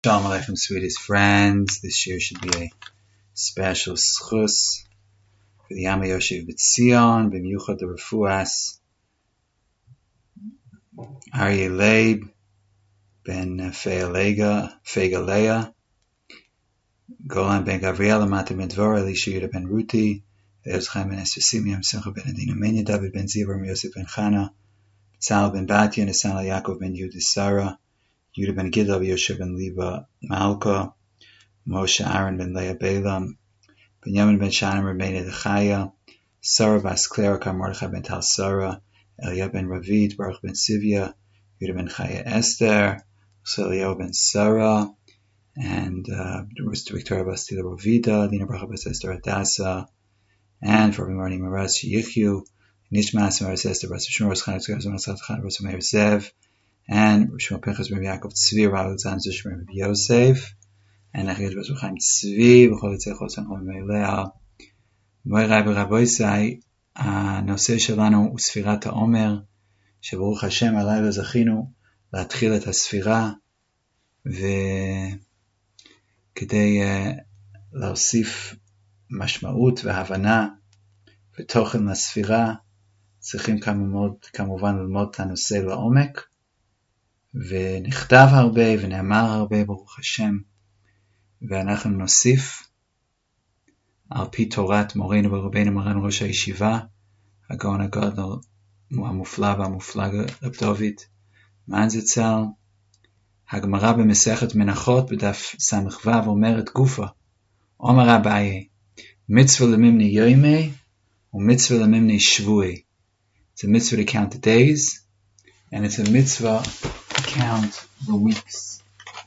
Shalom Aleichem, sweetest friends. This year should be a special schus for the Yama Yoshev B'Tzion, b'miyuchad the Refuas Aryeh Leib ben Feigalea, Golan ben Gavriel, Mata ben Dvora, Elisha Yudah ben Ruti, Eos Chaim ben Esther Simeon, Simcha ben Adina Menya, David ben Zivram, Yosef ben Chana, Tzal ben Batya, Nesanel Yaakov ben Yehuda Sarah, Yudah ben Gidel, Yosef ben Liba Malka, Moshe Aaron ben Leah Balaam, Benjamin ben Shannon Rabbeinu Dechaya, Sarah bas Clerica, Mordechai ben Tal Sarah, Eliah ben Ravid, Baruch ben Sivya, Yudah ben Chaya Esther, Eliyahu ben Sarah, and Victoria bas Tila Rovida, Dina Baruch bas Esther Adasa, and for every morning Maras Yichyu, Nishmas Maras Esther bas Shmuel bas Chanas Gazon Asat Chan bas Meir Zev, and Shmuel Pinchas ben Yaakov Tzvi, Alexander Shmuel ben Yosef, and Achid bas Chaim Tzvi, B'chol Yitzei Chosan Chol Meilea. Moirai ורבויסai, הנושא שלנו הוא ספירת העומר, שברוך השם הלילה זכינו להתחיל את הספירה, וכדי להוסיף משמעות והבנה ותוכן לספירה, צריכים כמובן ללמוד את הנושא לעומק, ונכתב הרבה ונאמר הרבה ברוך השם, ואנחנו נוסיף על פי תורת מורנו ורבנו מרן ראש הישיבה, הגאון הגדול המופלא והמופלג רב דוד מאן זצ"ל, הגמרא במסכת מנחות בדף ס"ו אומרת גופה, אומר אביי, מצווה למימני יומי ומצווה למימני שבועי. It's a mitzvah to count the days, and it's a mitzvah to count the weeks.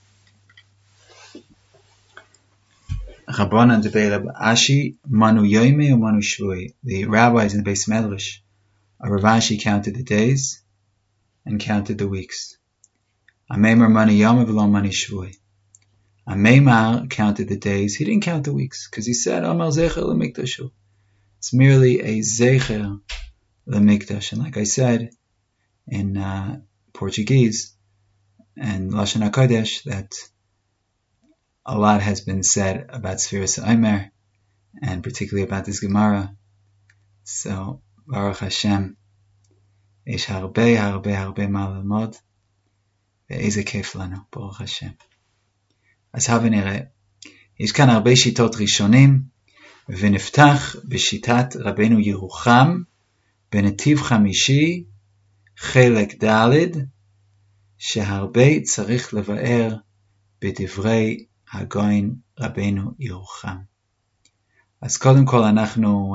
Rabbanan debate Ashi, Manu Yoime or Manu Shvui. The rabbis in the Beis Medrash, Rav Ashi counted the days and counted the weeks. Ameimar Manu Yom v'lo Manu Shvui. Ameimar counted the days. He didn't count the weeks because he said Amar Zecher LeMikdashu. It's merely a Zecher LeMikdash. And like I said in Portuguese and Lashon HaKodesh, that a lot has been said about Sfiras Omer, and particularly about this Gemara. So, Baruch Hashem, Eish harbe ma lelmod, ve'eze kef lanu, Baruch Hashem. אז הבה נראה, יש כאן הרבה שיטות ראשונים, ונפתח בשיטת רבנו ירוחם, בנתיב חמישי, חלק ד', שהרבה צריך לבאר בדברי הגאון רבנו ירוחם. אז קודם כל אנחנו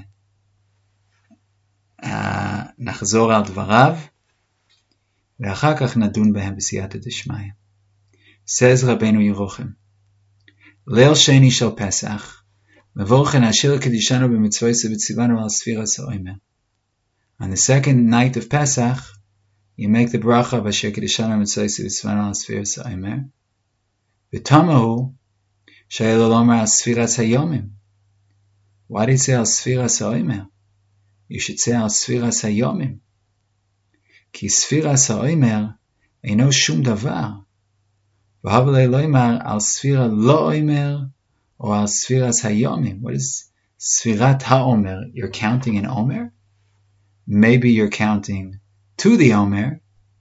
נחזור על דבריו, ואחר כך נדון בהם בסייעתא דשמיא. Says רבנו ירוחם, ליל שני של פסח, מבורכן אשר קדישנו במצוות וציוונו על ספירת העומר. On the second night of Pesach, you make the bracha of אשר קדישנו במצוות וציוונו על ספירת העומר. ותמהו שהיה לו לומר על ספירת היומים. Why did he say על ספירת העומר? You should say על ספירת היומים. כי ספירת העומר אינו שום דבר. והבל לומר על ספירת לא עומר או על ספירת היומים. What is ספירת העומר? You're counting an omer? Maybe you're counting to the omer.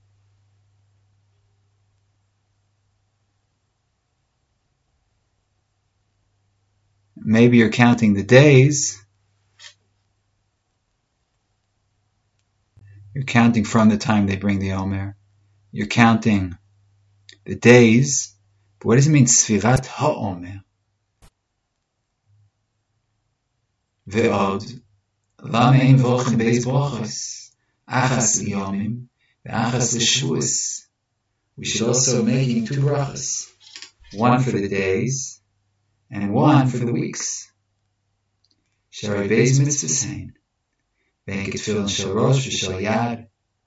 Maybe you're counting the days. You're counting from the time they bring the Omer. You're counting the days. But what does it mean, Sfirat HaOmer? Ve'od, lama ein volchen beis brochos, achas liyomim, ve'achas l'shvuos. We should also making two brachos, one for the days, and one for the weeks. Shari Beis Mitzvasein, Ben Ketfilin Shel Rosh V'Shel Yad,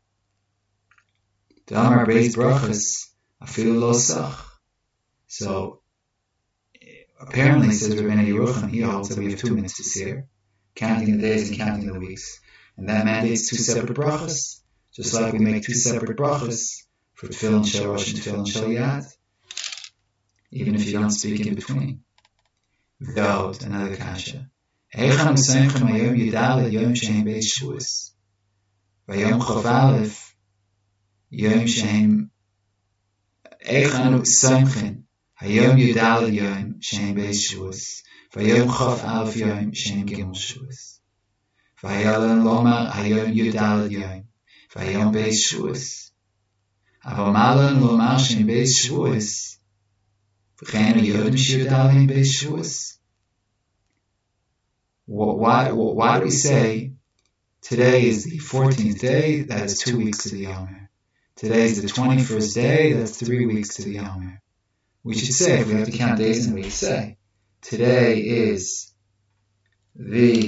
Damar Beis Brachas, Afilu Lo Sach. So, apparently, says Rabbeinu Yerucham, he holds that we have 2 minutes to see, counting the days and counting the weeks. And that mandates 2 separate brachas, just like we make 2 separate brachas for Tefillin Shel Rosh and Tefillin Shel Yad. even if you don't speak in between. V'od, another kasha. Eichanu Simchem Hayom Yudalad Yom Shehem Beis Shavuos. Vayom Chof Aleph Yom Shehem Eichanu Simchen Hayom Yudalad Yom Shehem Beis Shavuos. Vayom Chof Aleph Yom Shehem Gimel Shavuos. Vayalan Lomar Hayom Yudalad Yom Vayom Beis Shavuos. Aval Malan Lomar Shehem Beis Shavuos. V'chein Yodim Sheyudalad Yom Beis Shavuos. Why do we say today is the 14th day? That is 2 weeks to the Yomer. Today is the 21st day. That's 3 weeks to the Yomer. We should say, if we have to count days in a week, say today is the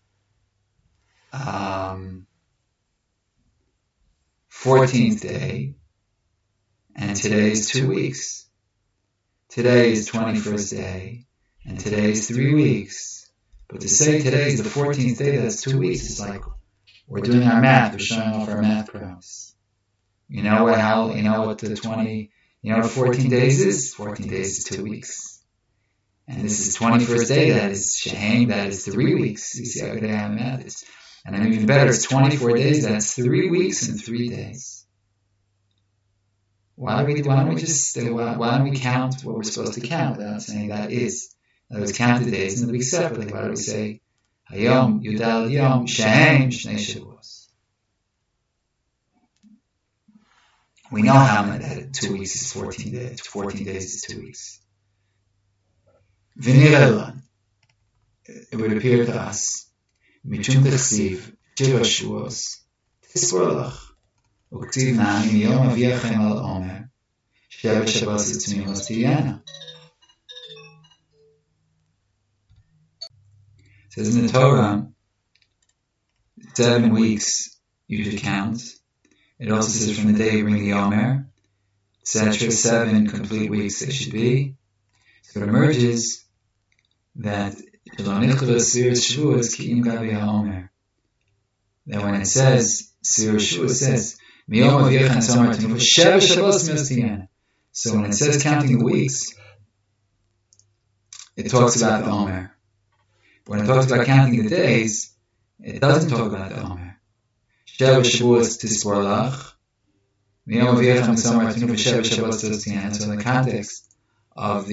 14th day, and today is 2 weeks. Today is 21st day, and today is 3 weeks. But to say today is the 14th day, that's 2 weeks. It's like we're doing our math. We're showing off our math prowess. You know what the 14 days is? 14 days is 2 weeks. And this is 21st day. That is Shehem. That is 3 weeks. You see how good I am at math is. And then even better, it's 24 days. That's 3 weeks and 3 days. Why don't we count what we're supposed to count without saying that is? In other words, count the days in the week separately. Why do we say Hayom Yudalad Yom Shehem Shnei Shavuos? We know how many that 2 weeks is 14 days. 14 days is 2 weeks. V'nirei, it would appear to us, Mishum T'chsiv Shiva Shavuos Tisvor Lach U'Ktiv Nami Miyom Aviachem Al Omer Sheva Shavuos Tzmilos Tiyana. It says in the Torah, 7 weeks you should count. It also says from the day you bring the Yomer, etc. 7 complete weeks they should be. So it emerges that that when it says Sir Shavuos, it says so when it says counting the weeks, it talks about the Omer. When it talks about counting the days, it doesn't talk about the Omer. Sheva Shavuos Tisvor Lach. So in the context of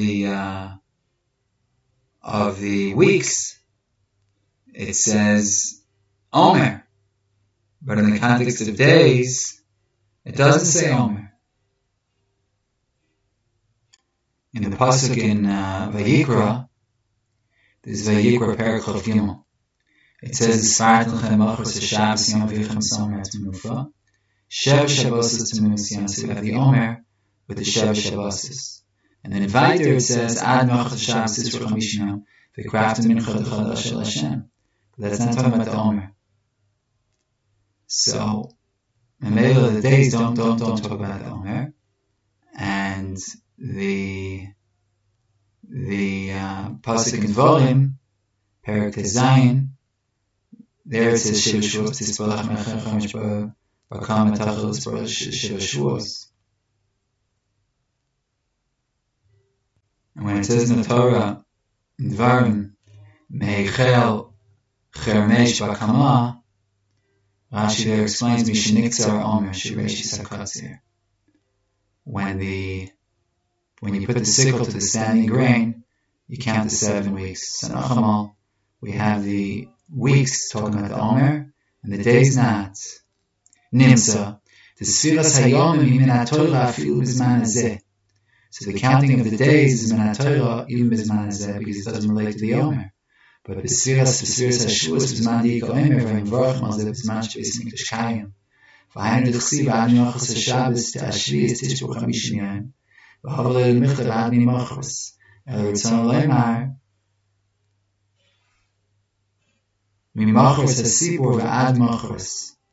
the weeks, it says Omer. But in the context of days, it doesn't say Omer. In the pasuk in Vayikra, this is Vayikra Perek Chof Gimel. It says, "Sfart lechem machos Shabbos Yom Avichem Somer T'mufa Shev Shabbos T'mufa." So we have the Omer with the Shev Shabbos, and then in Vayter it says, "Ad machos Shabbos Yisro Chamishim V'kraftem Mincha D'Chol Shel Hashem." But that's not talking about the Omer. So, in the middle of the days, don't talk about the Omer, and the pasuk in Dvarim, Perek Zayin, there it says Shiva Shavuos Tisbalach Mechach Bakam Matachel Shiva Shavuos. And when it says in the Torah, in Dvarim, Meichel Chermesh Bakama, Rashi there explains Mishinikzar Omer Shireshi Sakatzir. When you put the sickle to the standing grain, you count the 7 weeks. So Nachamal, we have the weeks talking about the Omer, and the days not. Nimsa, the Sfiras Hayomim min HaTorah afilu b'zman hazeh. So the counting of the days is min HaTorah even b'zman hazeh, because it doesn't relate to the Omer. But the Sfiras HaShavuos b'zman di'ik Omer, v'yimvorach mal zeh b'zman sh'beis mikdash kayim. V'hainu d'chsiv ad miyachos HaShabbos te'ashvi'is tishbo chamishim yom. V'havel l'michtav ad mimachos. El ritzon le'mar. Mimachos HaSibur v'ad machos.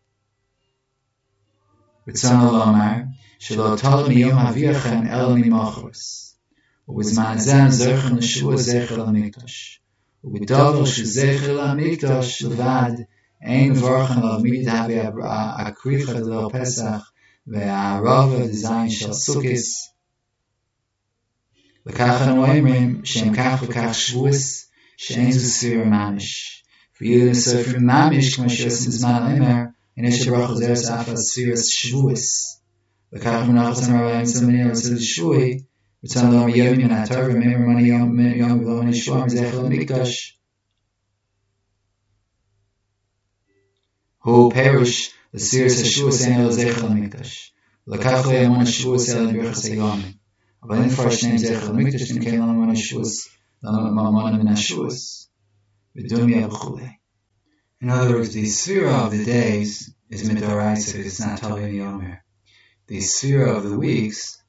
Ritzon le'mar. Shelo tol miyom aviachem el mimachos. U'b'zman zeh zerchen l'shavuos zecher l'mikdash. ובדבר שזכר למקדש לבד אין מברכן עליו מדהבי הקריחה דלו פסח והערבה דזין של סוכס L'kach anu oimrim, shem kach v'kach shvuos, she'en zu sfira mamish. V'yilin sofer mamish, k'mo she'osim zman oimer, in eshe baruch hu zeres afa sfiras shvuos. L'kach v'nachas amarayim zilminir v'zil shvui, v'tzan lo miyom min haTorah, v'memer mani yom v'lo mani shvuam, zechel mikdash. Hu perish, the series Hashvuos ein el zechel mikdash. L'kach lo yamon Hashvuos el birchas hayomim. Aber in first name zechel mikdash, nim kein lamon Hashvuos, lamon min Hashvuos. V'dumya v'chulei. In other words, the sphere of the days is midoraisa, because it's not tali yomer. The sphere of the weeks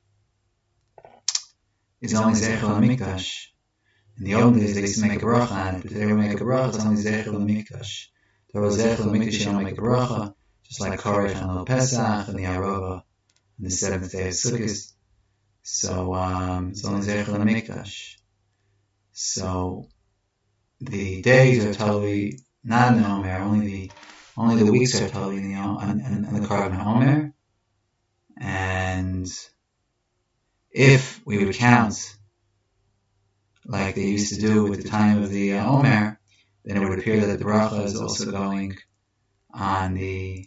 is only zechel mikdash. In the old days, they used to make a bracha on it, but they would make a bracha, it's only zechel mikdash. There was zechel mikdash, you don't make a bracha, just like Korech and Pesach and the Arova on the 7th day of Sukkot. So it's only zechel mikdash. So the days are totally not in the Omer, only the weeks are totally in the Korban Omer. And if we would count like they used to do with the time of the Omer, then it would appear that the bracha is also going on the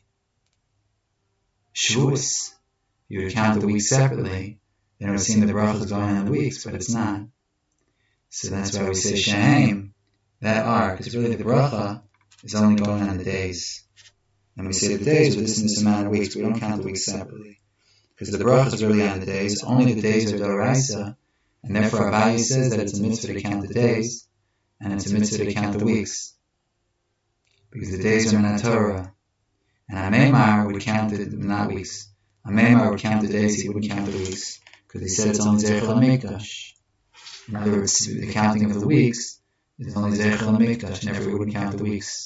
Shavuos. You would count the weeks separately, then it would seem that the bracha is going on the weeks, but it's not. So that's why we say Shehem, that are, because really the bracha is only going on the days. And we say the days with this and this amount of weeks, we don't count the weeks separately. Because the bracha is really on the days, only the days are Doraisa, and therefore Abaye says that it's a mitzvah to count the days, and it's a mitzvah to count the weeks. Because the days are not Torah. And Amemar would count the, not weeks. Amemar would count the days, he wouldn't count the weeks. Because he said it's only Zechel HaMikdash. In other words, the counting of the weeks is only Zechel HaMikdash, and therefore he wouldn't count the weeks.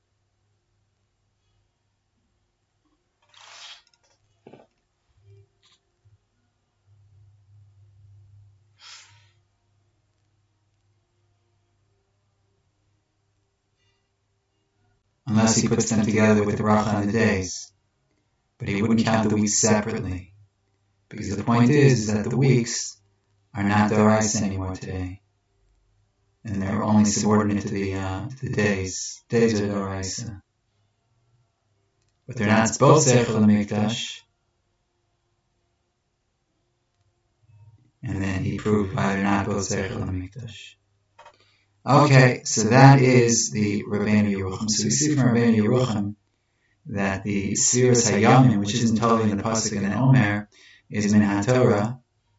Unless he puts them together with the bracha on the days. But he wouldn't count the weeks separately. Because the point is that the weeks are not Doraisa anymore today. And they're only subordinate to the days. Days are Doraisa. But they're not both Zechel HaMikdash. And then he proved why they're not both Zechel HaMikdash. Okay, so that is the Rabbeinu Yerucham. So we see from Rabbeinu Yerucham that the Sfiras Hayamim, which isn't totally in the Pasuk in the Omer, is Min HaTorah.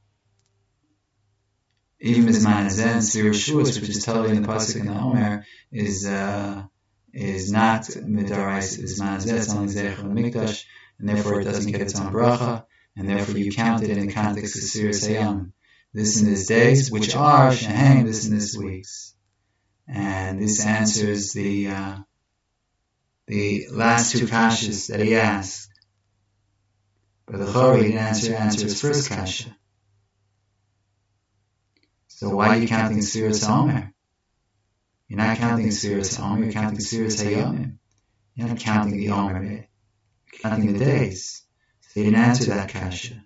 Even Bizman Hazen, Sfiras Shavuos, which is totally in the Pasuk in the Omer, is not Midoraisa Bizman Hazen, it's only Zechel HaMikdash, and therefore it doesn't get its own bracha, and therefore you count it in the context of Sfiras Hayamim. This and this days, which are Shehem, this and this weeks. And this answers the last two kashas that he asked. But the Chori didn't answer his first kasha. So why are you counting Sfiras HaOmer? You're not counting Sfiras HaOmer, you're counting Sfiras HaYomim. You're not counting the Omer, you're counting the days. So he didn't answer that kasha.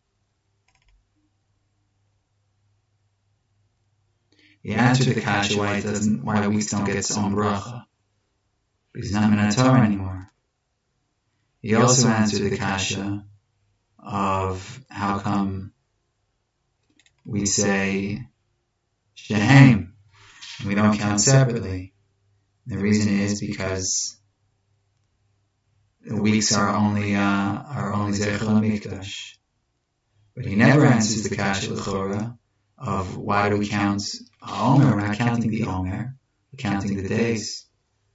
He answered the kasha why weeks don't get its own bracha. Because it's not Min HaTorah anymore. He also answered the kasha of how come we say Shehem and we don't count separately. The reason is because the weeks are only Zechel HaMikdash. But he never answers the kasha l'chora of why do we count Omer? We're not counting the Omer, we're counting the days.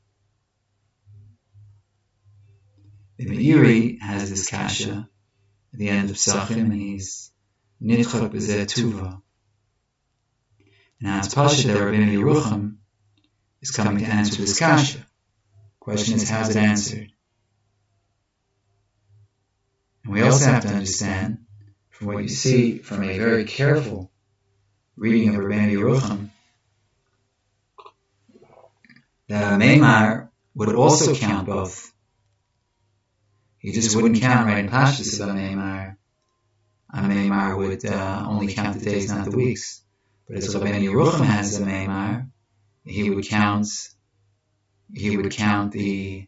The Meiri has this kasha at the end of Psachim, and he's Nitchak B'zeh Tuva. Now it's Pasha that Rabbeinu Yerucham is coming to answer this kasha. The question is, how's it answered? And we also have to understand, from what you see from a very careful reading of Rabbeinu Yerucham, that Meimar would also count both. He just wouldn't count right in Pashtus about Meimar. a Meimar would only count the days, not the weeks. But as Rabbeinu Yerucham has a Meimar, he would count the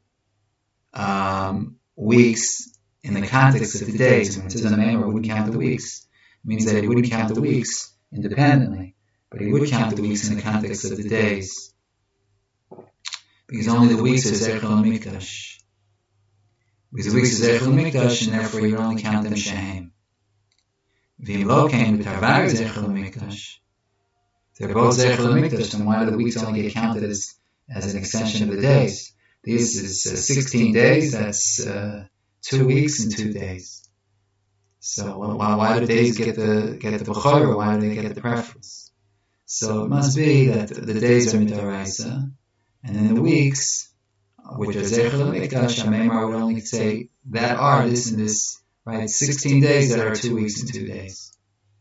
weeks in the context of the days. When it says a Meimar wouldn't count the weeks, it means that he wouldn't count the weeks independently, but he would count the weeks in the context of the days, because only the weeks are Zechel Mikdash. Because the weeks are Zechel Mikdash, and therefore you only count them Shehem. V'im lo kain b'tarvar Zechel Mikdash. They're both Zechel Mikdash, then why do the weeks only get counted as an extension of the days? This is 16 days, that's 2 weeks and 2 days. So why do days get the B'chorah? Why do they get the preference? So it must be that the days are Midoraisa, and then the weeks, which are Zechel Mikdash, Meimar would only say that are this and this, right? 16 days that are 2 weeks and 2 days.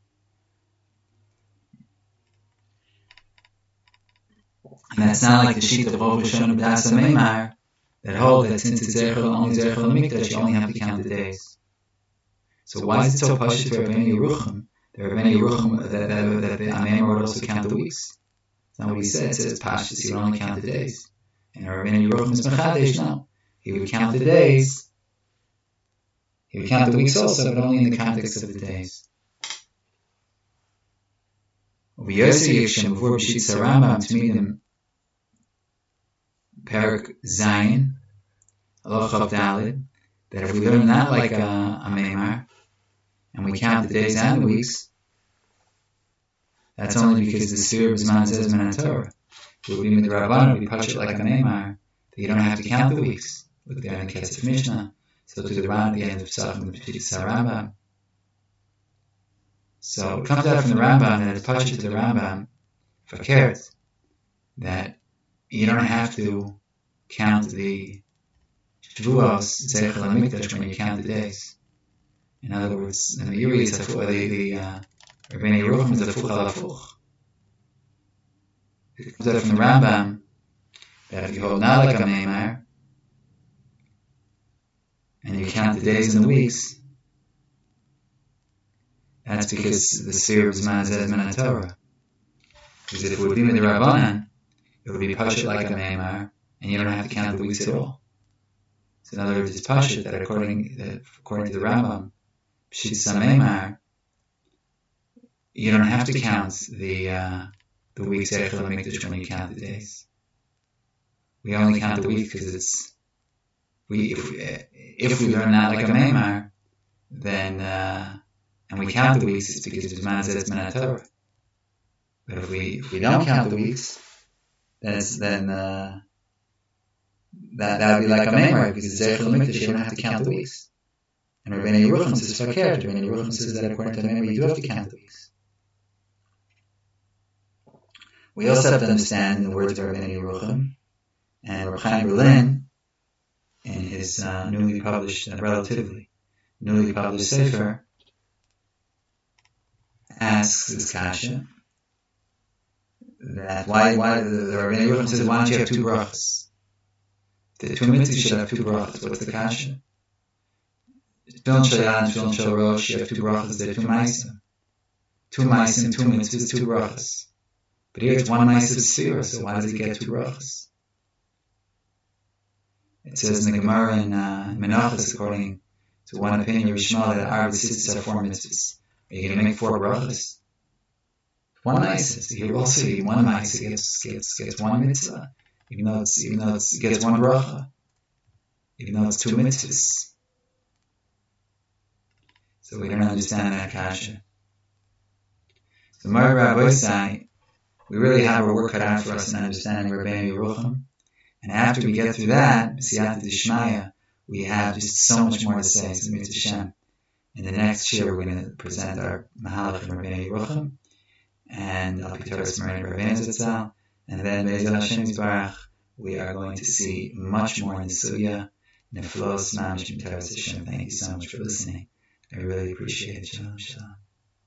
And that's not like the sheet of Rosh Hashanah B'das Meimar that hold that since it's only Zechel Mikdash, you only have to count the days. So why is it so pashut to Rabbeinu Yerucham? The Rabbeinu Yerucham that the Meimar would also count the weeks. That's not what he said. It says pashut, he would only count the days. And Rabbeinu Yerucham is Mechadesh now. He would count the days. He would count the weeks also, but only in the context of the days. Over Yosef Yikshem, before B'shitz Rambam Tmidim, Perak Zayin, Halacha Daled, that if we learn that like a Meimar, and we count the days and the weeks, that's only because the Sir B'zman says Zman Torah. It would be with the Rabban, it would be pashut like a Meimar, that you don't have to count the weeks. Look there in the Kesef Mishnah. So to the Ran at the end of Pesachim, the B'shitz Rambam. So it comes out from the Rambam that it's pashut to the Rambam, Fakert, that you don't have to count the Shavuos, Zechel Mikdash, when you count the days. In other words, the Yuri is the Rabbeinu Yerucham is a Fuch al Fuch. It comes out from the Rambam that if you hold not like a Meimar, and you count the days and the weeks, that's because the Sir B'zman says Zman Torah. Because if it would be with the Rabbanan, it would be pashut like a Meimar, and you don't have to count the weeks at all. So in other words, it's pashut that according to the Rambam, B'shitz Meimar, you don't have to count the weeks Zechel Mikdash when you count the days. We only count the weeks because if we learn that like a Meimar, then and we count the weeks, it's because B'zman says Zman Torah. But if we don't count the weeks, then that would be like a Meimar, because it's Zechel Mikdash, you don't have to count the weeks. And Rabbeinu Yerucham says Fakert. Rabbeinu Yerucham says that according to the Meimar, you do have to count the weeks. We also have to understand in the words of Rabbeinu Yerucham and Reb Chaim Berlin in his relatively newly published Sefer, asks this kasha that why the Rabbeinu Yerucham says, why don't you have 2 brachas? The 2 mitzvahs should have 2 brachas. What's the kasha? Tefillin shel Yad and Tefillin shel Rosh, you have 2 brachas, they're 2 ma'asim. 2 ma'asim, 2 mitzvahs, 2 brachas. But here it's 1 ma'asim sefira, so why does it get 2 brachas? It says in the Gemara in Menachos, according to one opinion, Rishma, that Arba Sitzis are 4 mitzvahs. Are you going to make 4 brachas? 1 ma'asim. So here also, 1 ma'asim gets 1 mitzvah, even though it gets 1 bracha, even though it's 2 mitzvahs. So we don't understand that kasha. So Mar Rabbi say, we really have our work cut out for us in understanding Rabbeinu Yerucham. And after we get through that, Siyata D'Shmaya, we have just so much more to say. So Mitzvah Shem. In the next year, we're going to present our Mahalach and Rabbeinu Yerucham, and Al Pitoris Marina Rabbeinu Zatzal, and then Be'ezah Hashem Yisbarach, we are going to see much more in the Sugya, Neflos Mamish Mitaras Hashem. Thank you so much for listening. I really appreciate it. Shalom, shalom.